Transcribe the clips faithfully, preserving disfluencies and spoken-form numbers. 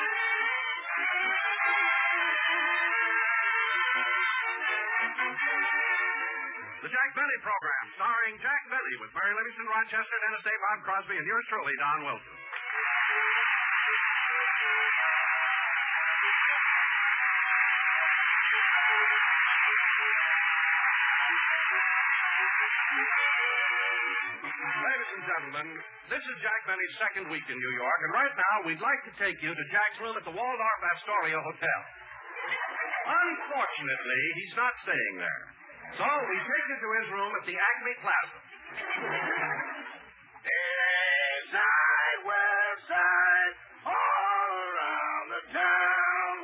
The Jack Benny Program, starring Jack Benny with Mary Livingston Rochester, Dennis Day, Bob Crosby, and yours truly, Don Wilson. Ladies and gentlemen, this is Jack Benny's second week in New York, and right now we'd like to take you to Jack's room at the Waldorf Astoria Hotel. Unfortunately, he's not staying there. So we take you to his room at the Acme Plaza. East side, west side, all around the town.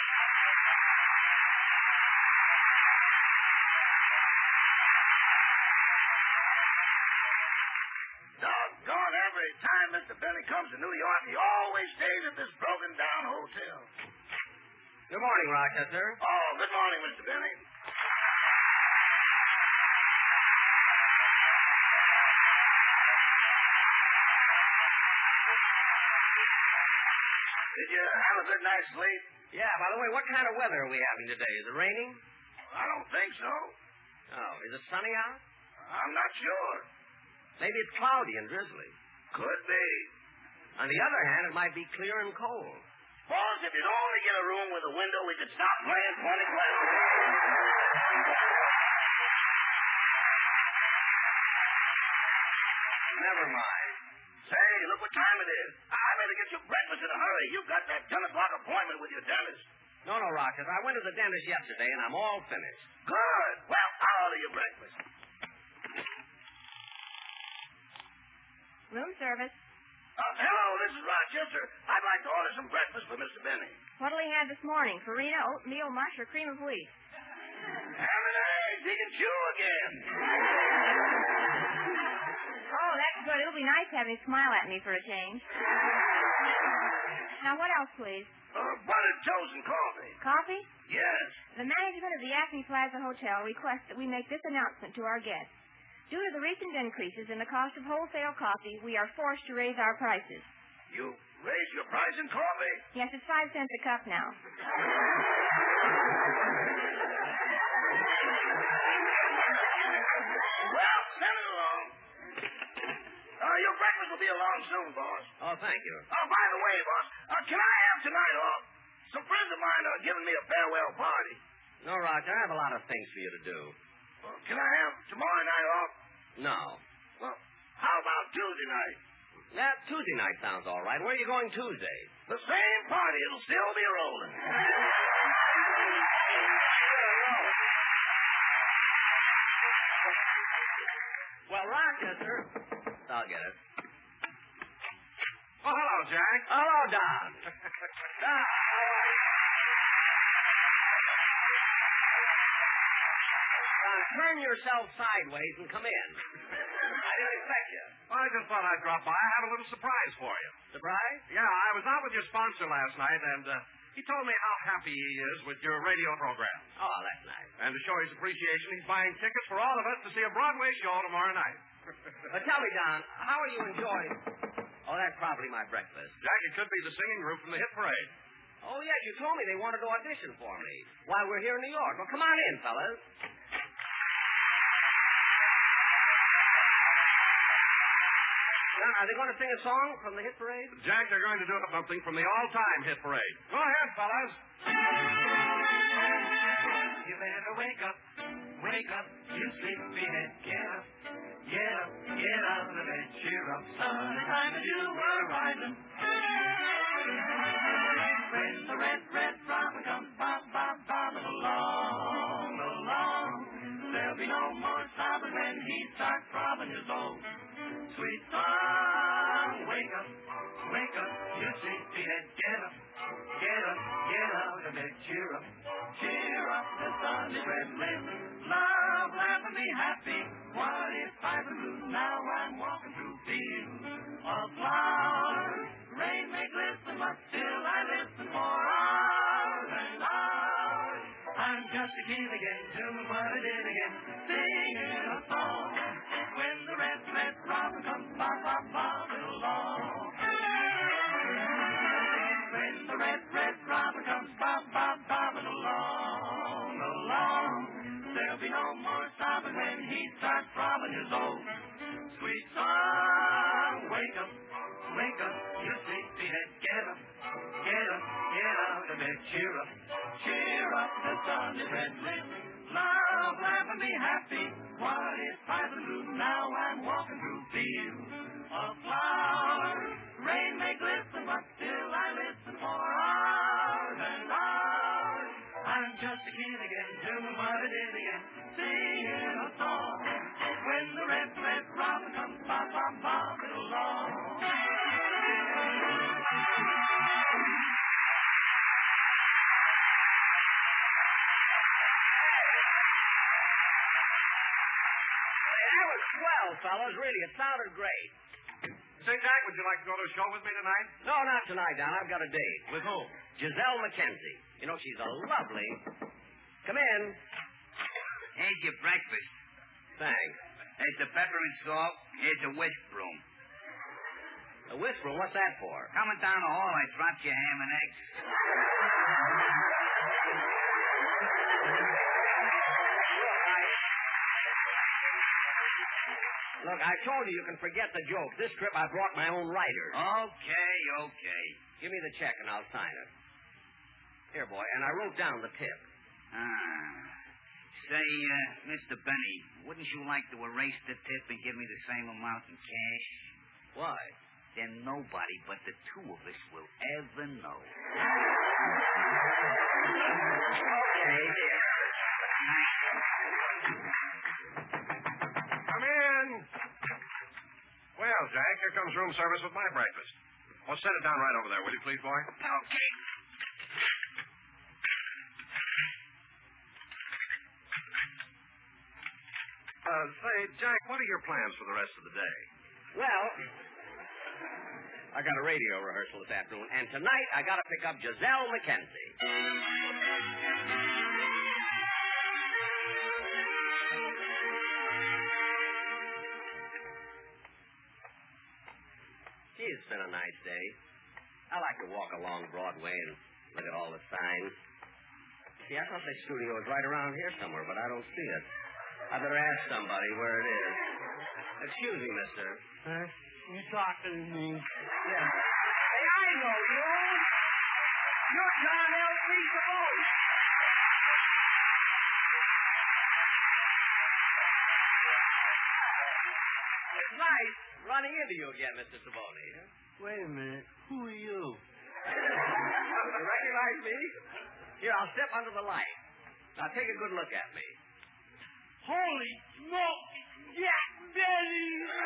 Doggone, every time Mister Benny comes to New York, he always stays at this broken-down hotel. Good morning, Rochester. Oh, good morning, Mister Benny. Did you have a good night's sleep? Yeah, by the way, what kind of weather are we having today? Is it raining? I don't think so. Oh, is it sunny out? I'm not sure. Maybe it's cloudy and drizzly. Could be. On the other hand, it might be clear and cold. Boss, if you'd only get a room with a window, we could stop playing twenty questions. Never mind. Say, look what time it is. I better get you breakfast in a hurry. You've got that ten o'clock appointment with your dentist. No, no, Rochester. I went to the dentist yesterday, and I'm all finished. Good. Well, I'll order you breakfast. Room service. Uh, hello, this is Rochester. I'd like to order some breakfast for Mister Benny. What'll he have this morning? Farina, oatmeal, mush, or cream of wheat? Ham and eggs. He can chew again. Oh, that's good. It'll be nice having him smile at me for a change. Now, what else, please? Uh, buttered toast and coffee. Coffee? Yes. The management of the Acme Plaza Hotel requests that we make this announcement to our guests. Due to the recent increases in the cost of wholesale coffee, we are forced to raise our prices. You raised your price in coffee? Yes, it's five cents a cup now. Well, send it along. Uh, your breakfast will be along soon, boss. Oh, thank you. Oh, by the way, boss, uh, can I have tonight off? Some friends of mine are giving me a farewell party. No, Roger, I have a lot of things for you to do. Well, can I have tomorrow night off? No. Well, how about Tuesday night? That Tuesday night sounds all right. Where are you going Tuesday? The same party. It'll still be rolling. Well, Rochester. I'll get it. Oh, hello, Jack. Hello, Don. Don, how are you? Don, turn yourself sideways and come in. I didn't expect you. Well, I just thought I'd drop by. I have a little surprise for you. Surprise? Yeah, I was out with your sponsor last night, and uh, he told me how happy he is with your radio program. Oh, that's nice. And to show his appreciation, he's buying tickets for all of us to see a Broadway show tomorrow night. But tell me, Don, how are you enjoying... Oh, that's probably my breakfast. Jack, it could be the singing group from the hit parade. Oh, yes, you told me they wanted to audition for me while we're here in New York. Well, come on in, fellas. Now, are they going to sing a song from the hit parade? Jack, they're going to do something from the all-time hit parade. Go ahead, fellas. You better wake up, wake up, you sleepyhead, get up, get up, get out of bed, cheer up, son, it's time to do a rising. When the red, red robin comes bob, bob, bobbing along, along, there'll be no more sobbing when he starts throbbing his old sweet song. Wake up, wake up, you sleepyhead, get up, get up, get out of bed, cheer up, cheer up, the sun is red lit. Love, laugh, and be happy. What if I've been blue? Now I'm walking through fields of flowers. Rain may glisten, but still I listen for hours and hours. I'm just a kid again, doing what I did again, singing a song. When the red, red robin comes, bob, bob, bobbing along. When the red, red robin comes bob, bob, bobbing along, along. There'll be no more sobbing when he starts throbbing his old sweet song. Wake up, wake up, you sleepyhead, get up, get up, get out of bed, cheer up, cheer up, the sun is red lit. Love, laugh, and be happy. What is piping blue? Now I'm walking through fields of flowers. Rain may glisten, but still I listen for hours and hours. I'm just a kid again, doing what I did again, singing a song. When the red, red robin comes bob, bob, bobbing along. Well, fellas, really, it sounded great. Say, Jack, would you like to go to a show with me tonight? No, not tonight, Don. I've got a date. With whom? Giselle McKenzie. You know, she's a lovely... Come in. Here's your breakfast. Thanks. There's the pepper and salt. Here's a whisk broom. A whisk broom? What's that for? Coming down the hall, I dropped your ham and eggs. Look, I told you you can forget the joke. This trip I brought my own writer. Okay, okay. Give me the check and I'll sign it. Here, boy, and I wrote down the tip. Ah. Say, uh, Mister Benny, wouldn't you like to erase the tip and give me the same amount in cash? Why? Then nobody but the two of us will ever know. Okay, dear. Come in. Well, Jack, here comes room service with my breakfast. Well, set it down right over there, will you please, boy? Okay. Uh, say, Jack, what are your plans for the rest of the day? Well, I got a radio rehearsal this afternoon, and tonight I got to pick up Giselle McKenzie. Gee, it's been a nice day. I like to walk along Broadway and look at all the signs. See, I thought the studio was right around here somewhere, but I don't see it. I better ask somebody where it is. Excuse me, mister. Huh? You talking to me? Yeah. Hey, I know you. You're John L. Saboni. It's nice running into you again, Mister Saboni. Wait a minute. Who are you? You recognize me? Here, I'll step under the light. Now, take a good look at me. Holy smoke! Jack Benny!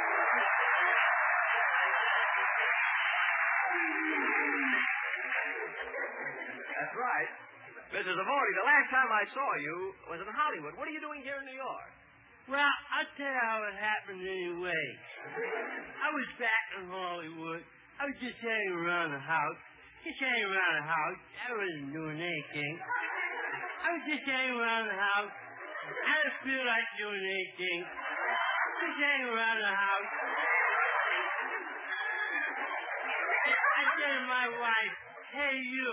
That's right. Missus Avoni, the last time I saw you was in Hollywood. What are you doing here in New York? Well, I'll tell you how it happened anyway. I was back in Hollywood. I was just hanging around the house. Just hanging around the house. I wasn't doing anything. I was just hanging around the house. I didn't feel like doing anything. Just hanging around the house. I said to my wife, hey, you.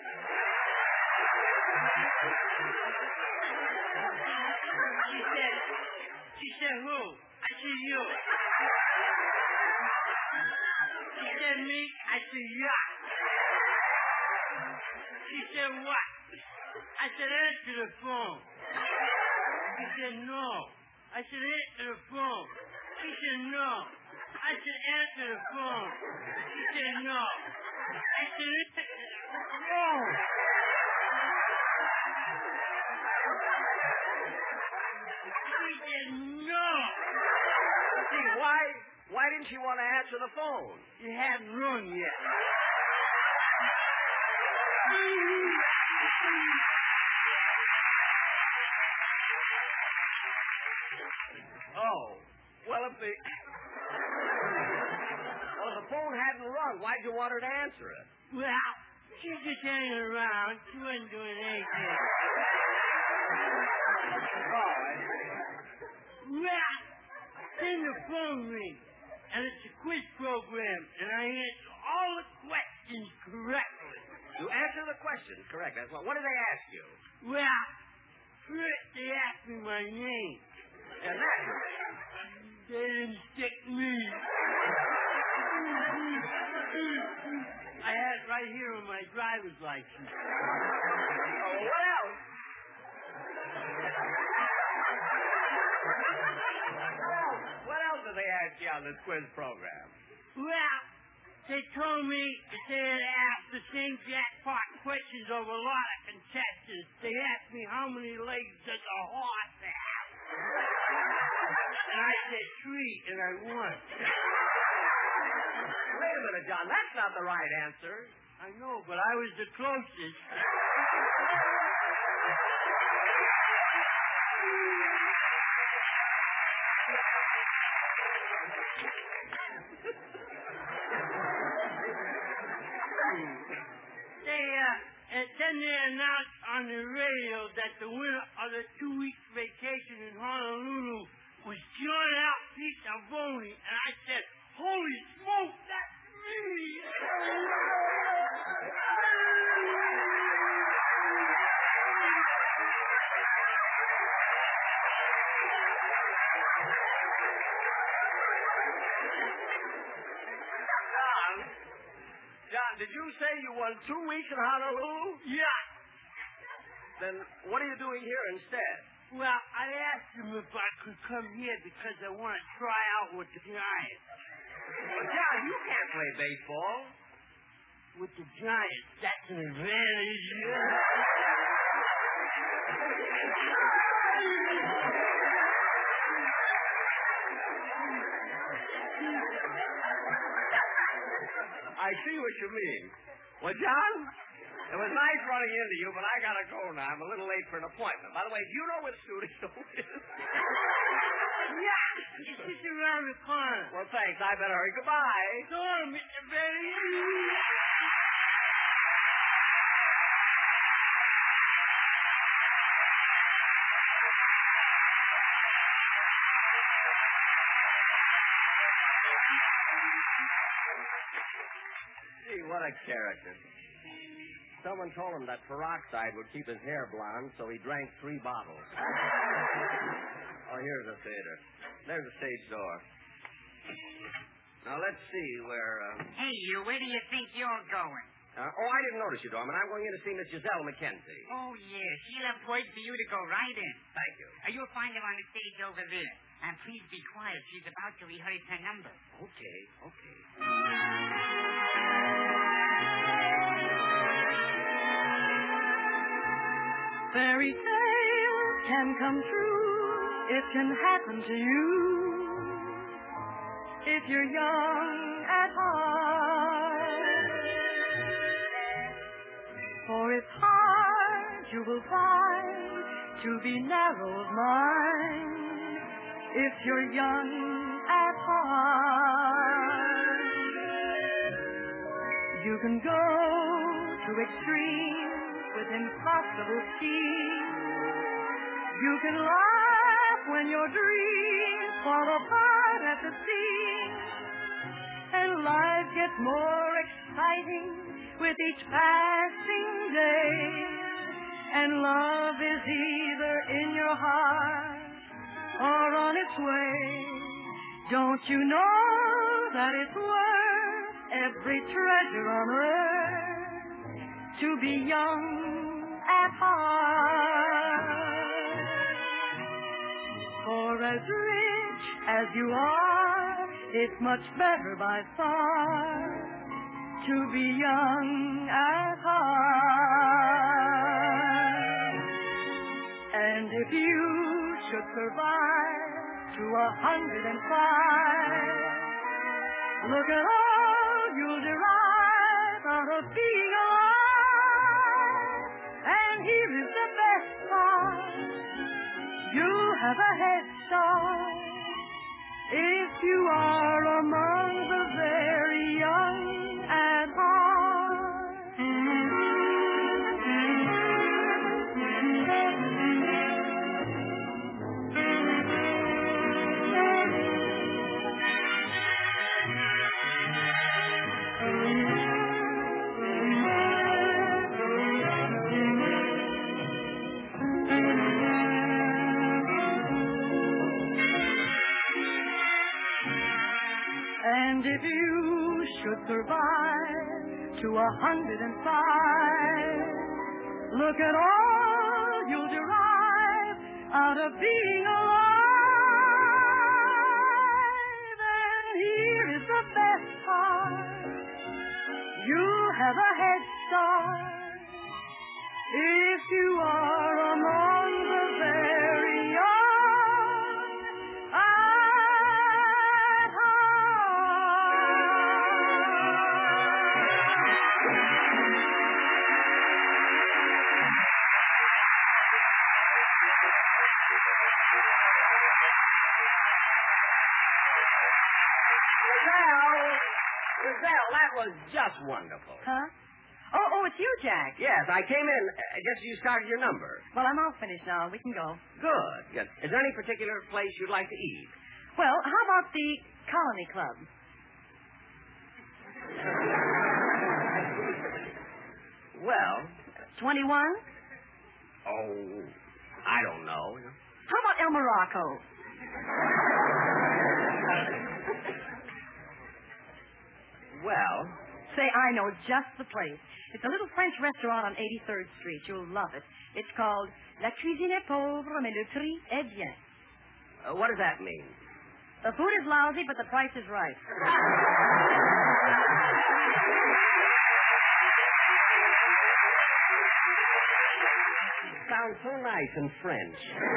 She said, she said, who? I said, you. She said, me? I said, yeah. She said, what? I said, answer the phone. She said, no. I said, answer the phone. She said, no. I said, answer the phone. She said, no. I said, answer the phone. She said, no. See, why, why didn't she want to answer the phone? You hadn't rung yet. Oh, well, if the... Well, if the phone hadn't rung, why'd you want her to answer it? Well, she was just hanging around. She wasn't doing anything. Oh, I see. Well, then the phone rings, and it's a quiz program, and I answer all the questions correctly. You questions, correct. That's what. What did they ask you? Well, first they asked me my name. Yeah, naturally. They didn't stick me. I had it right here on my driver's license. Oh, what else? What else did they ask you on this quiz program? Well, they told me that they had asked the same jackpot questions of a lot of contestants. They asked me how many legs does a horse have? And I said three, and I won. Wait a minute, John. That's not the right answer. I know, but I was the closest. They, uh, and then they announced on the radio that the winner of the two-week vacation in Honolulu was John Out Pete Avoni, and I said, holy smoke, that's me! John, John, did you say you won two weeks in Honolulu? Yeah. Then what are you doing here instead? Well, I asked him if I could come here because I want to try out with the Giants. Well, John, you can't play baseball. With the Giants, that's an advantage. I see what you mean. Well, John, it was nice running into you, but I gotta go now. I'm a little late for an appointment. By the way, do you know where the studio is? Yeah, it's just around the corner. Well, thanks. I better hurry. Goodbye. So long, Mister Benny. Gee, what a character. Someone told him that peroxide would keep his hair blonde, so he drank three bottles. Oh, here's the theater. There's the stage door. Now, let's see where... Uh... Hey, you, where do you think you're going? Uh, oh, I didn't notice you, Dorman. I'm going in to see Miss Giselle McKenzie. Oh, yeah. She left word for you to go right in. Thank you. Uh, you'll find her on the stage over there. And please be quiet. She's about to rehearse her number. Okay, okay. Fairy tales can come true. It can happen to you. If you're young at heart. For it's hard, you will find, to be narrow of mind. If you're young at heart. You can go to extremes with impossible schemes. You can laugh when your dreams fall apart at the seams. And life gets more exciting with each passing day. And love is either in your heart or on its way. Don't you know that it's worth every treasure on earth to be young at heart? For as rich as you are, it's much better by far to be young at heart. And if you should survive to a hundred and five, look at all you'll derive out of being alive. And here is the best part. You have a head start if you are among the very young at heart. to a hundred and five. Look at all you'll derive out of being alive. And here is the best part. You have a head start if you are among the very young at Giselle, that was just wonderful. Huh? Oh, oh, it's you, Jack. Yes, I came in uh, just as you started your number. Well, I'm all finished now. We can go. Good, good. Is there any particular place you'd like to eat? Well, how about the Colony Club? Well, twenty-one? Oh, I don't know. How about El Morocco? Well, say, I know just the place. It's a little French restaurant on eighty-third Street. You'll love it. It's called La Cuisine est pauvre, mais le prix est bien. uh, what does that mean? The food is lousy, but the price is right. Sounds so nice in French.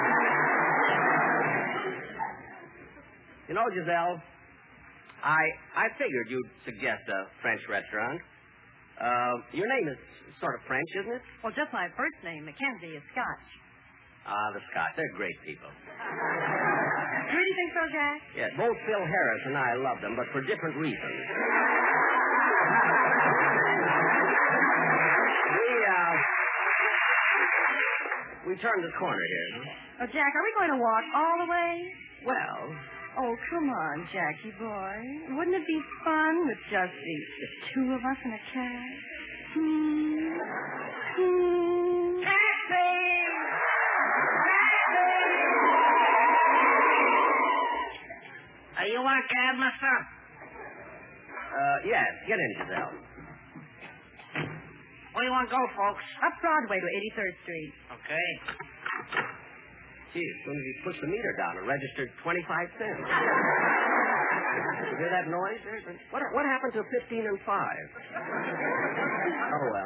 You know, Giselle, I I figured you'd suggest a French restaurant. Uh, your name is sort of French, isn't it? Well, just my first name, Mackenzie, is Scotch. Ah, the Scots. They're great people. You really think so, Jack? Yes, both Phil Harris and I love them, but for different reasons. We, uh... We turned the corner here. Oh, Jack, are we going to walk all the way? Well... Oh, come on, Jackie boy. Wouldn't it be fun with just the, the two of us in a cab? Hmm. Hmm. Taxi! Are you on a cab, mister? Uh, yes. Get in, Giselle. Where do you want to go, folks? Up Broadway to eighty-third Street. Okay. Gee, as soon as he puts the meter down, it registered twenty-five cents. You hear that noise? What, what happened to fifteen and five? Oh, well.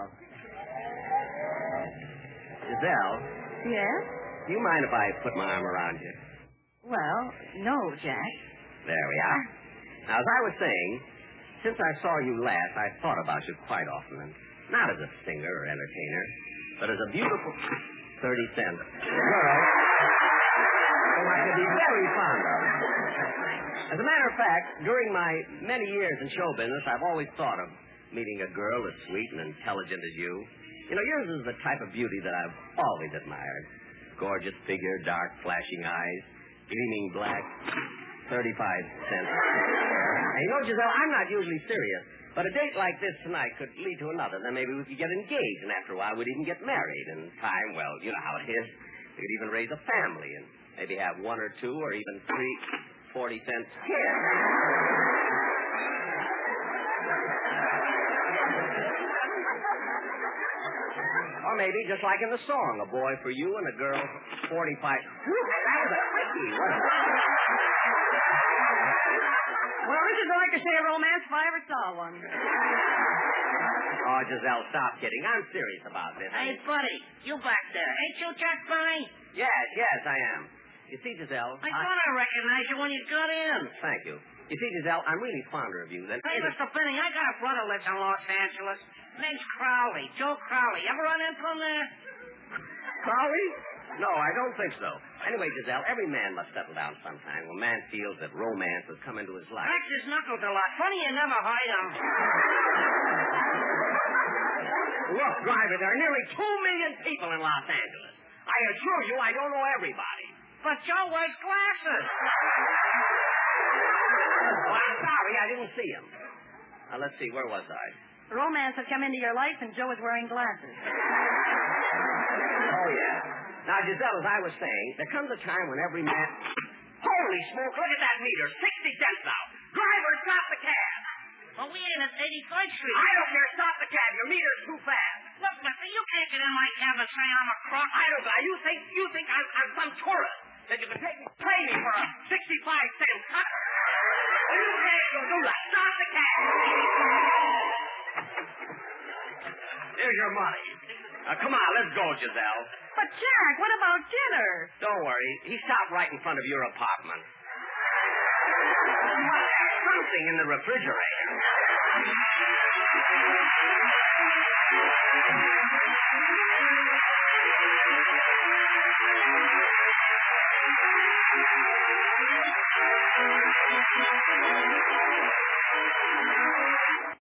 Giselle? Yes? Do you mind if I put my arm around you? Well, no, Jack. There we are. Now, as I was saying, since I saw you last, I thought about you quite often, and not as a singer or entertainer, but as a beautiful thirty cent girl whom I could be very fond of. As a matter of fact, during my many years in show business, I've always thought of meeting a girl as sweet and intelligent as you. You know, yours is the type of beauty that I've always admired. Gorgeous figure, dark, flashing eyes, gleaming black, thirty-five cents. And you know, Giselle, I'm not usually serious, but a date like this tonight could lead to another. Then maybe we could get engaged, and after a while we'd even get married. And time, well, you know how it is. We could even raise a family and maybe have one or two or even three forty cents kids. Or maybe, just like in the song, a boy for you and a girl forty-five. Whew, that was a quickie, wasn't it? Well, this is like to say a romance if I ever saw one. Oh, Giselle, stop kidding. I'm serious about this. Hey, buddy, you back there. Ain't you Jack Benny? Yes, yes, I am. You see, Giselle... I thought I recognized you when you got in. Thank you. You see, Giselle, I'm really fonder of you than... Hey, Mister Benny, I got a brother lives in Los Angeles. Name's Crowley, Joe Crowley. Ever run into him there? Crowley? No, I don't think so. Anyway, Giselle, every man must settle down sometime when man feels that romance has come into his life. Cracks his knuckles a lot. Funny you never heard him. Look, driver, there are nearly two million people in Los Angeles. I assure you I don't know everybody. But Joe wears glasses. Oh, I'm sorry, I didn't see him. Now, let's see, where was I? Romance has come into your life, and Joe is wearing glasses. Oh, yeah. Now, Giselle, as I was saying, there comes a time when every man... Holy smoke, look at that meter. sixty cents now. Driver, stop the cab. Well, we ain't at eighty-third Street. I don't care. Stop the cab. man like have to say I'm a crook? I don't know. You think you think I'm, I'm some tourist that you can take play me for a sixty-five cent cut? Well, you can't go do that. Stop the cab. Here's your money. Now, come on, let's go, Giselle. But, Jack, what about dinner? Don't worry. He stopped right in front of your apartment. There's something in the refrigerator.